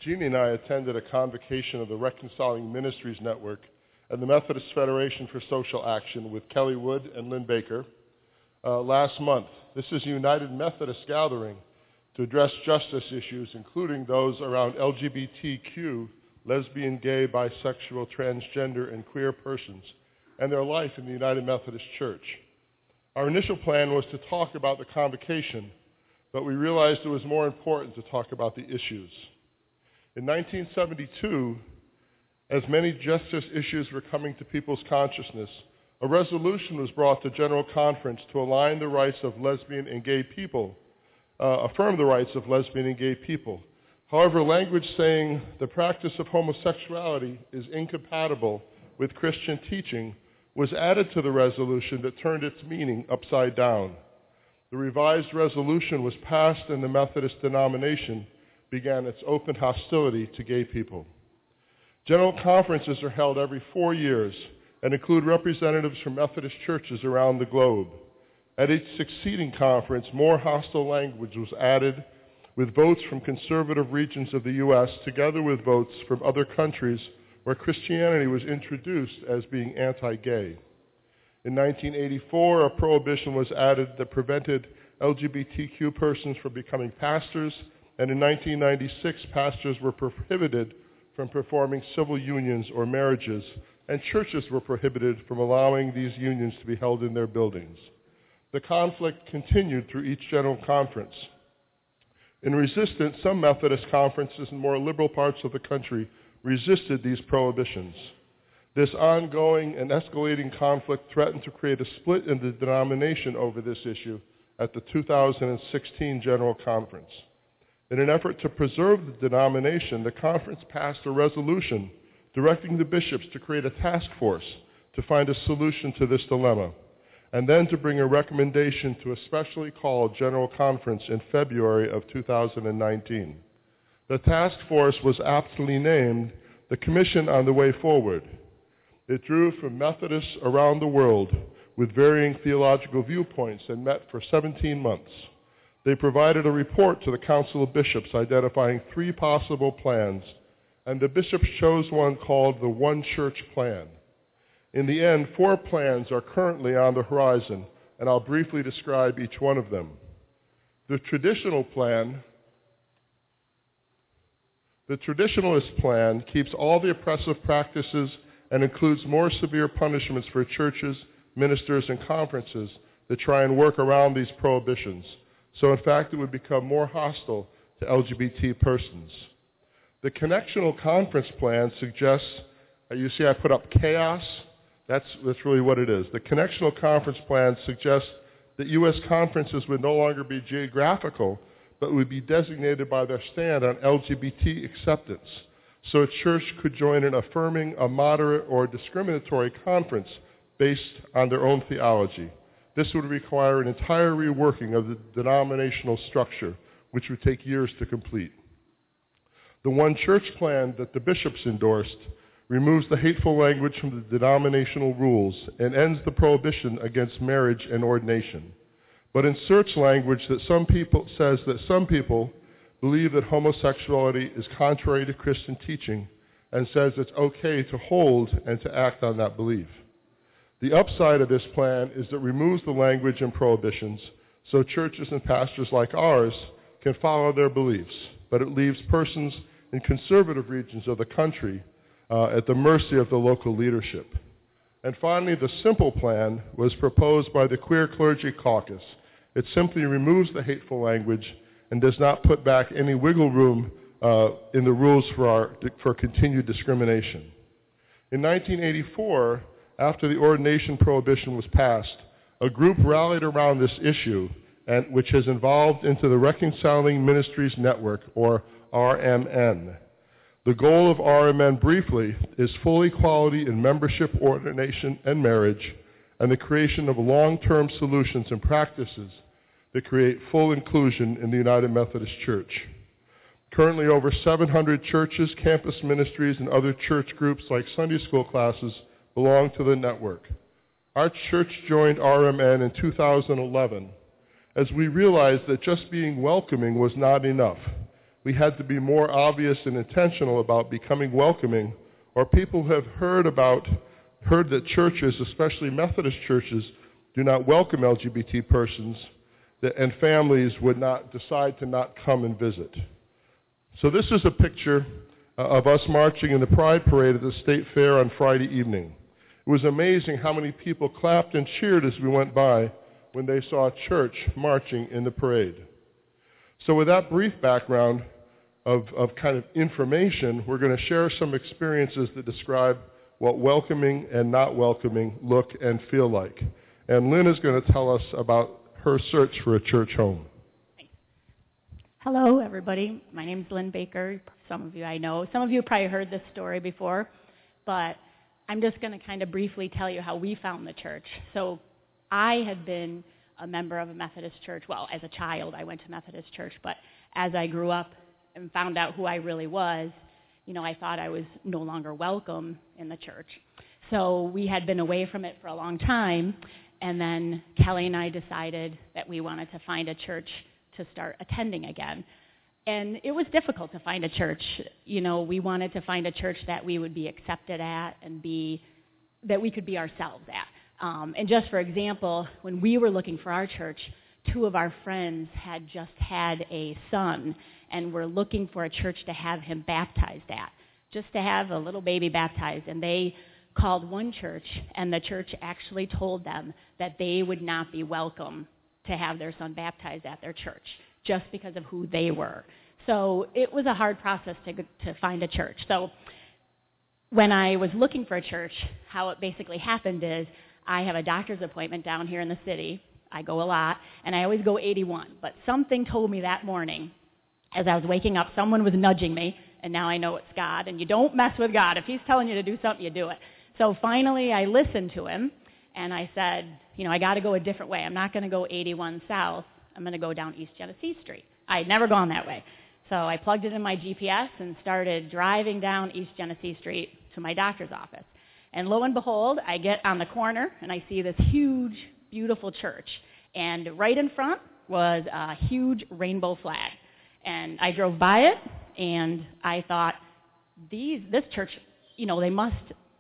Jeannie and I attended a convocation of the Reconciling Ministries Network and the Methodist Federation for Social Action with Kelly Wood and Lynn Baker last month. This is a United Methodist gathering to address justice issues, including those around LGBTQ, lesbian, gay, bisexual, transgender, and queer persons, and their life in the United Methodist Church. Our initial plan was to talk about the convocation, but we realized it was more important to talk about the issues. In 1972, as many justice issues were coming to people's consciousness, a resolution was brought to General Conference to align the rights of lesbian and gay people, affirm the rights of lesbian and gay people. However, language saying the practice of homosexuality is incompatible with Christian teaching was added to the resolution that turned its meaning upside down. The revised resolution was passed, and the Methodist denomination began its open hostility to gay people. General conferences are held every 4 years and include representatives from Methodist churches around the globe. At each succeeding conference, more hostile language was added, with votes from conservative regions of the U.S. together with votes from other countries where Christianity was introduced as being anti-gay. In 1984, a prohibition was added that prevented LGBTQ persons from becoming pastors, and in 1996, pastors were prohibited from performing civil unions or marriages, and churches were prohibited from allowing these unions to be held in their buildings. The conflict continued through each General Conference. In resistance, some Methodist conferences in more liberal parts of the country resisted these prohibitions. This ongoing and escalating conflict threatened to create a split in the denomination over this issue at the 2016 General Conference. In an effort to preserve the denomination, the conference passed a resolution directing the bishops to create a task force to find a solution to this dilemma, and then to bring a recommendation to a specially called General Conference in February of 2019. The task force was aptly named the Commission on the Way Forward. It drew from Methodists around the world with varying theological viewpoints and met for 17 months. They provided a report to the Council of Bishops identifying 3 possible plans, and the bishops chose one called the One Church Plan. In the end, 4 plans are currently on the horizon, and I'll briefly describe each one of them. The Traditionalist plan keeps all the oppressive practices and includes more severe punishments for churches, ministers, and conferences that try and work around these prohibitions. So in fact, it would become more hostile to LGBT persons. The Connectional Conference Plan suggests, you see I put up chaos, that's really what it is. The Connectional Conference Plan suggests that U.S. conferences would no longer be geographical, but would be designated by their stand on LGBT acceptance. So a church could join in affirming a moderate or discriminatory conference based on their own theology. This would require an entire reworking of the denominational structure, which would take years to complete. The One Church Plan that the bishops endorsed removes the hateful language from the denominational rules and ends the prohibition against marriage and ordination, but inserts language that says that some people believe that homosexuality is contrary to Christian teaching and says it's okay to hold and to act on that belief. The upside of this plan is that it removes the language and prohibitions so churches and pastors like ours can follow their beliefs, but it leaves persons in conservative regions of the country at the mercy of the local leadership. And finally, the Simple Plan was proposed by the Queer Clergy Caucus. It simply removes the hateful language and does not put back any wiggle room in the rules for continued discrimination. In 1984, after the ordination prohibition was passed, a group rallied around this issue, which has evolved into the Reconciling Ministries Network, or RMN. The goal of RMN, briefly, is full equality in membership, ordination, and marriage, and the creation of long-term solutions and practices that create full inclusion in the United Methodist Church. Currently, over 700 churches, campus ministries, and other church groups like Sunday school classes belong to the network. Our church joined RMN in 2011 as we realized that just being welcoming was not enough. we had to be more obvious and intentional about becoming welcoming, or people who have heard that churches, especially Methodist churches, do not welcome LGBT persons, and families would not decide to not come and visit. So this is a picture of us marching in the Pride Parade at the State Fair on Friday evening. It was amazing how many people clapped and cheered as we went by when they saw a church marching in the parade. So with that brief background of kind of information, we're going to share some experiences that describe what welcoming and not welcoming look and feel like. And Lynn is going to tell us about her search for a church home. Thanks. Hello, everybody. My name is Lynn Baker. Some of you I know. Some of you have probably heard this story before, but I'm just going to kind of briefly tell you how we found the church. So I had been a member of a Methodist church. Well, as a child, I went to Methodist church, but as I grew up and found out who I really was, I thought I was no longer welcome in the church. So we had been away from it for a long time, and then Kelly and I decided that we wanted to find a church to start attending again. And it was difficult to find a church. We wanted to find a church that we would be accepted at and that we could be ourselves at. And just for example, when we were looking for our church, 2 of our friends had just had a son and were looking for a church to have him baptized at, just to have a little baby baptized. And they called one church, and the church actually told them that they would not be welcome to have their son baptized at their church, just because of who they were. So it was a hard process to find a church. So when I was looking for a church, how it basically happened is I have a doctor's appointment down here in the city. I go a lot, and I always go 81. But something told me that morning, as I was waking up, someone was nudging me, and now I know it's God. And you don't mess with God. If He's telling you to do something, you do it. So finally I listened to Him, and I said, I got to go a different way. I'm not going to go 81 south. I'm going to go down East Genesee Street. I had never gone that way. So I plugged it in my GPS and started driving down East Genesee Street to my doctor's office. And lo and behold, I get on the corner, and I see this huge, beautiful church. And right in front was a huge rainbow flag. And I drove by it, and I thought, this church, they must,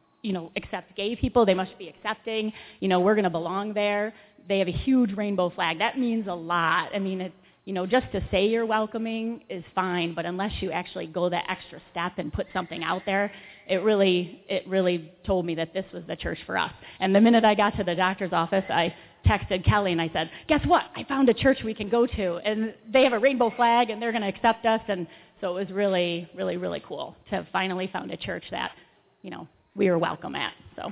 accept gay people. They must be accepting. We're going to belong there. They have a huge rainbow flag. That means a lot. I mean, just to say you're welcoming is fine, but unless you actually go that extra step and put something out there, it really told me that this was the church for us. And the minute I got to the doctor's office, I texted Kelly and I said, guess what? I found a church we can go to, and they have a rainbow flag, and they're going to accept us. And so it was really, really, really cool to have finally found a church that, we were welcome at. So.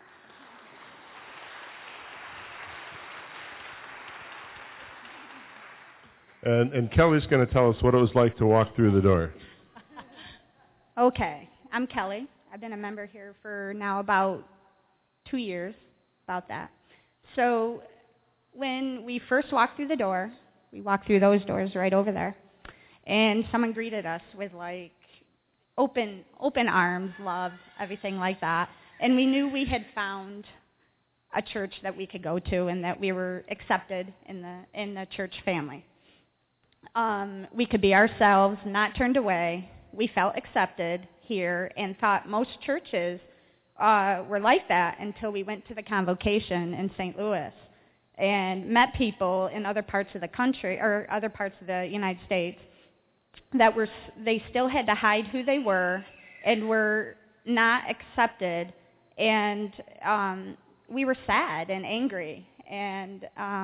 And Kelly's going to tell us what it was like to walk through the door. Okay, I'm Kelly. I've been a member here for now about 2 years, about that. So when we first walked through the door, we walked through those doors right over there, and someone greeted us with open arms, love, everything like that. And we knew we had found a church that we could go to and that we were accepted in the church family. We could be ourselves, not turned away. We felt accepted here and thought most churches were like that until we went to the convocation in St. Louis and met people in other parts of the country or other parts of the United States that they still had to hide who they were and were not accepted, and we were sad and angry and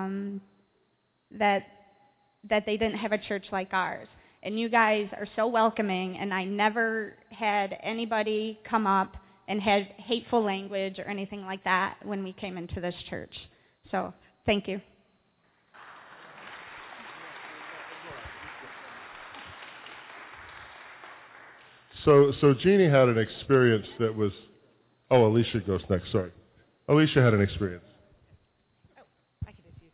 that they didn't have a church like ours. And you guys are so welcoming, and I never had anybody come up and had hateful language or anything like that when we came into this church. So, thank you. So Jeannie had an experience that was... Oh, Alicia goes next, sorry. Alicia had an experience. I could just use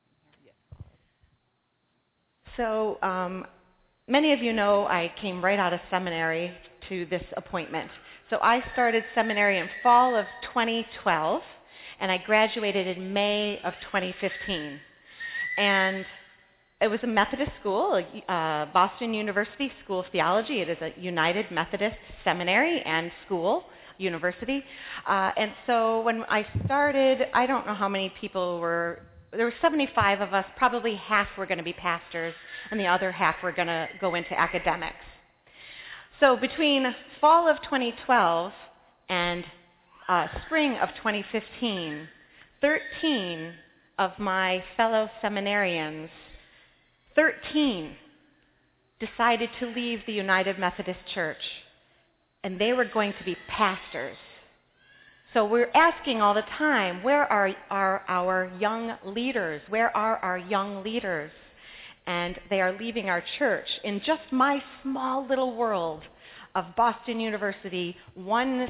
my... So, many of you know I came right out of seminary to this appointment. So I started seminary in fall of 2012, and I graduated in May of 2015. And It was a Methodist school, Boston University School of Theology. It is a United Methodist seminary and school, university. And so when I started, I don't know how many people were, there were 75 of us, probably half were going to be pastors, and the other half were going to go into academics. So between fall of 2012 and spring of 2015, 13 of my fellow seminarians, 13 decided to leave the United Methodist Church, and they were going to be pastors. So we're asking all the time, where are our young leaders? Where are our young leaders? And they are leaving our church. In just my small little world of Boston University, one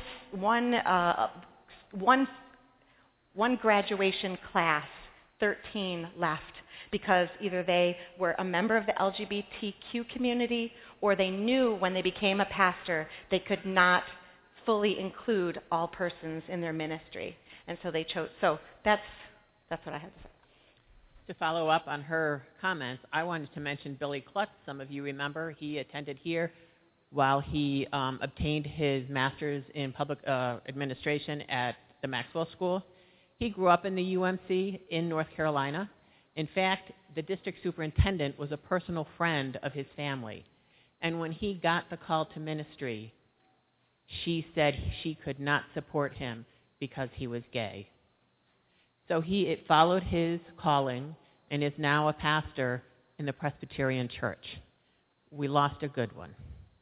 graduation class, 13 left, because either they were a member of the LGBTQ community or they knew when they became a pastor they could not fully include all persons in their ministry. And so they chose. So that's what I have to say. To follow up on her comments, I wanted to mention Billy Klutz. Some of you remember he attended here while he obtained his master's in public administration at the Maxwell School. He grew up in the UMC in North Carolina. In fact, the district superintendent was a personal friend of his family. And when he got the call to ministry, she said she could not support him because he was gay. So he followed his calling and is now a pastor in the Presbyterian Church. We lost a good one.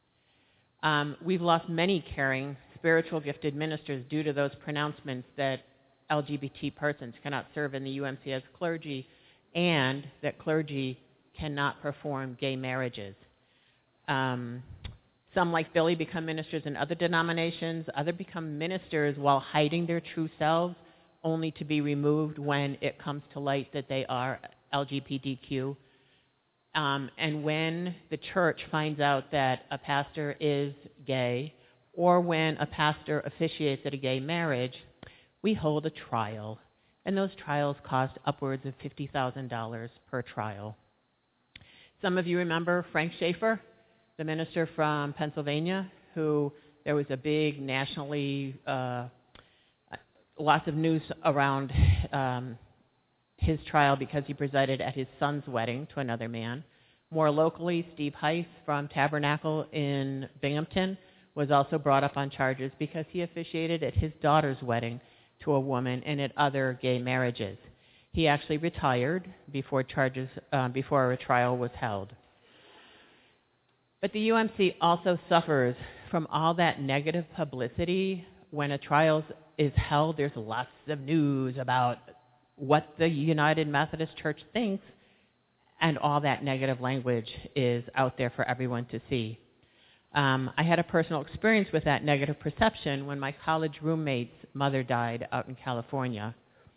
We've lost many caring, spiritual gifted ministers due to those pronouncements that LGBT persons cannot serve in the UMC as clergy and that clergy cannot perform gay marriages. Some, like Billy, become ministers in other denominations. Others become ministers while hiding their true selves, only to be removed when it comes to light that they are LGBTQ. And when the church finds out that a pastor is gay, or when a pastor officiates at a gay marriage, we hold a trial. And those trials cost upwards of $50,000 per trial. Some of you remember Frank Schaefer, the minister from Pennsylvania, who there was a big nationally, lots of news around his trial because he presided at his son's wedding to another man. More locally, Steve Heiss from Tabernacle in Binghamton was also brought up on charges because he officiated at his daughter's wedding to a woman and at other gay marriages. He actually retired before a trial was held. But the UMC also suffers from all that negative publicity. When a trial is held, there's lots of news about what the United Methodist Church thinks, and all that negative language is out there for everyone to see. I had a personal experience with that negative perception when my college roommate's mother died out in California.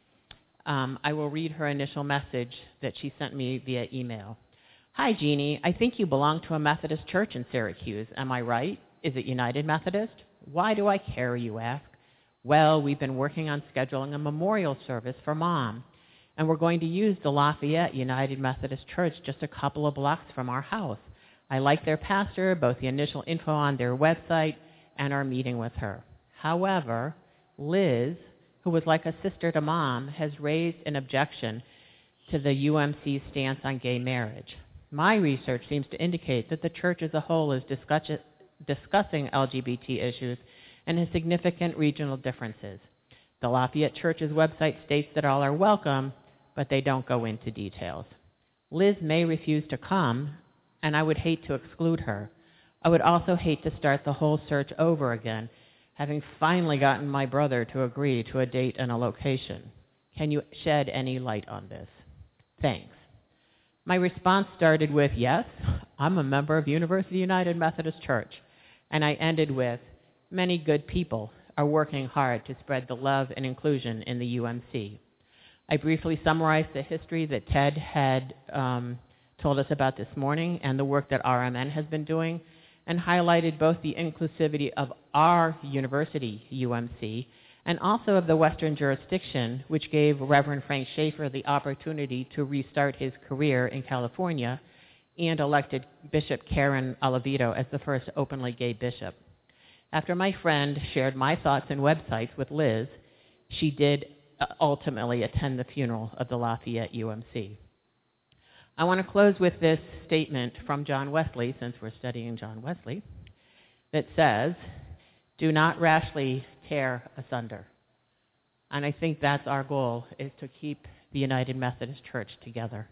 I will read her initial message that she sent me via email. Hi, Jeannie. I think you belong to a Methodist church in Syracuse. Am I right? Is it United Methodist? Why do I care, you ask? Well, we've been working on scheduling a memorial service for Mom, and we're going to use the Lafayette United Methodist Church just a couple of blocks from our house. I like their pastor, both the initial info on their website and our meeting with her. However, Liz, who was like a sister to Mom, has raised an objection to the UMC's stance on gay marriage. My research seems to indicate that the church as a whole is discussing LGBT issues and has significant regional differences. The Lafayette Church's website states that all are welcome, but they don't go into details. Liz may refuse to come, and I would hate to exclude her. I would also hate to start the whole search over again, having finally gotten my brother to agree to a date and a location. Can you shed any light on this? Thanks. My response started with, yes, I'm a member of University United Methodist Church. And I ended with, many good people are working hard to spread the love and inclusion in the UMC. I briefly summarized the history that Ted had told us about this morning and the work that RMN has been doing, and highlighted both the inclusivity of our university, UMC, and also of the Western jurisdiction, which gave Reverend Frank Schaeffer the opportunity to restart his career in California and elected Bishop Karen Oliveto as the first openly gay bishop. After my friend shared my thoughts and websites with Liz, she did ultimately attend the funeral of the Lafayette UMC. I want to close with this statement from John Wesley, since we're studying John Wesley, that says, "Do not rashly tear asunder." And I think that's our goal, is to keep the United Methodist Church together.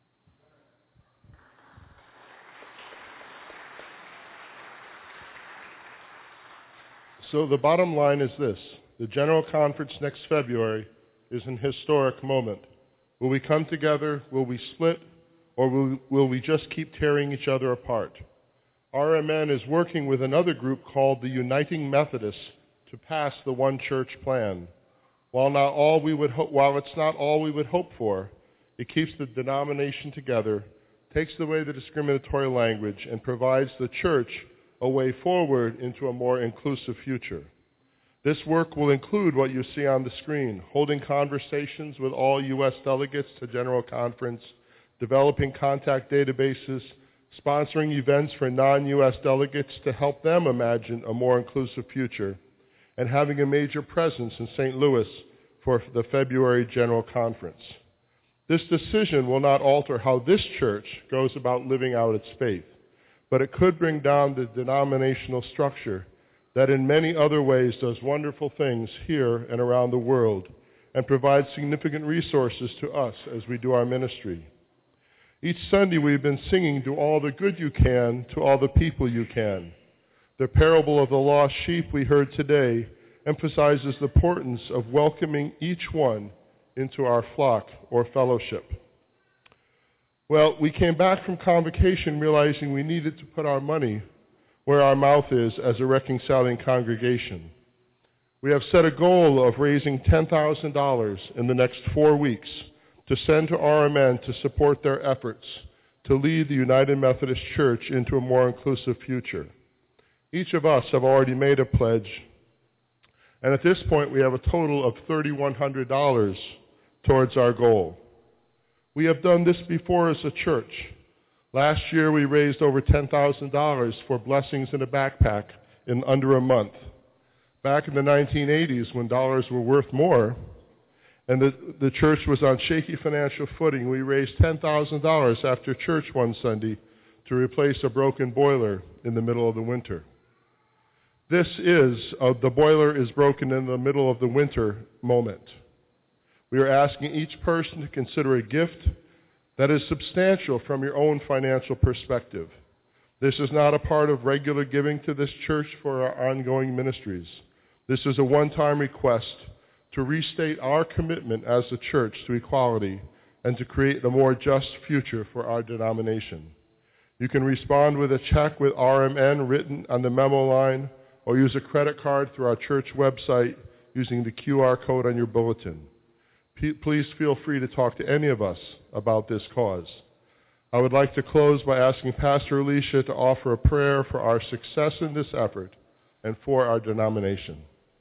So the bottom line is this: the General Conference next February is an historic moment. Will we come together? Will we split? Or will we just keep tearing each other apart? RMN is working with another group called the Uniting Methodists to pass the One Church plan. While it's not all we would hope for, it keeps the denomination together, takes away the discriminatory language, and provides the church a way forward into a more inclusive future. This work will include what you see on the screen: holding conversations with all U.S. delegates to General Conference, developing contact databases, sponsoring events for non-U.S. delegates to help them imagine a more inclusive future, and having a major presence in St. Louis for the February General Conference. This decision will not alter how this church goes about living out its faith, but it could bring down the denominational structure that in many other ways does wonderful things here and around the world and provides significant resources to us as we do our ministry. Each Sunday we've been singing, "Do all the good you can to all the people you can." The parable of the lost sheep we heard today emphasizes the importance of welcoming each one into our flock or fellowship. Well, we came back from convocation realizing we needed to put our money where our mouth is as a reconciling congregation. We have set a goal of raising $10,000 in the next 4 weeks to send to RMN to support their efforts to lead the United Methodist Church into a more inclusive future. Each of us have already made a pledge, and at this point we have a total of $3,100 towards our goal. We have done this before as a church. Last year we raised over $10,000 for blessings in a backpack in under a month. Back in the 1980s, when dollars were worth more and the church was on shaky financial footing, we raised $10,000 after church one Sunday to replace a broken boiler in the middle of the winter. The boiler is broken in the middle of the winter moment. We are asking each person to consider a gift that is substantial from your own financial perspective. This is not a part of regular giving to this church for our ongoing ministries. This is a one-time request to restate our commitment as a church to equality and to create a more just future for our denomination. You can respond with a check with RMN written on the memo line, or use a credit card through our church website using the QR code on your bulletin. Please feel free to talk to any of us about this cause. I would like to close by asking Pastor Alicia to offer a prayer for our success in this effort and for our denomination.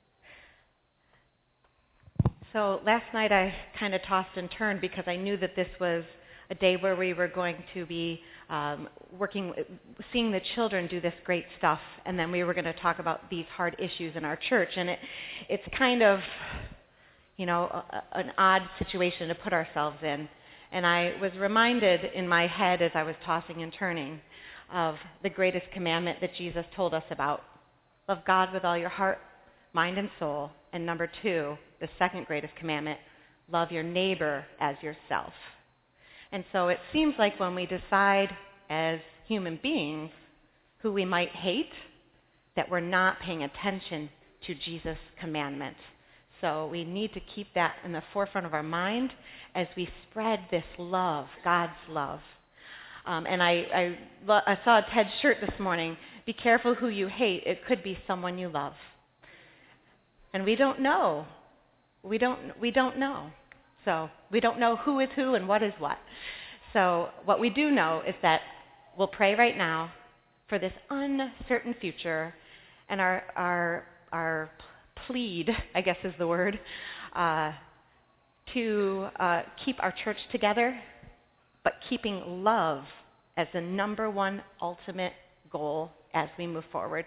So last night I kind of tossed and turned because I knew that this was a day where we were going to be seeing the children do this great stuff, and then we were going to talk about these hard issues in our church. And it's kind of, an odd situation to put ourselves in. And I was reminded in my head as I was tossing and turning of the greatest commandment that Jesus told us about. Love God with all your heart, mind, and soul. And number 2, the second greatest commandment, love your neighbor as yourself. And so it seems like when we decide as human beings who we might hate, that we're not paying attention to Jesus' commandments. So we need to keep that in the forefront of our mind as we spread this love, God's love. And I saw a TED shirt this morning, be careful who you hate, it could be someone you love. And we don't know. We don't know. So we don't know who is who and what is what. So what we do know is that we'll pray right now for this uncertain future, and our plead, I guess is the word, to keep our church together, but keeping love as the number one ultimate goal as we move forward.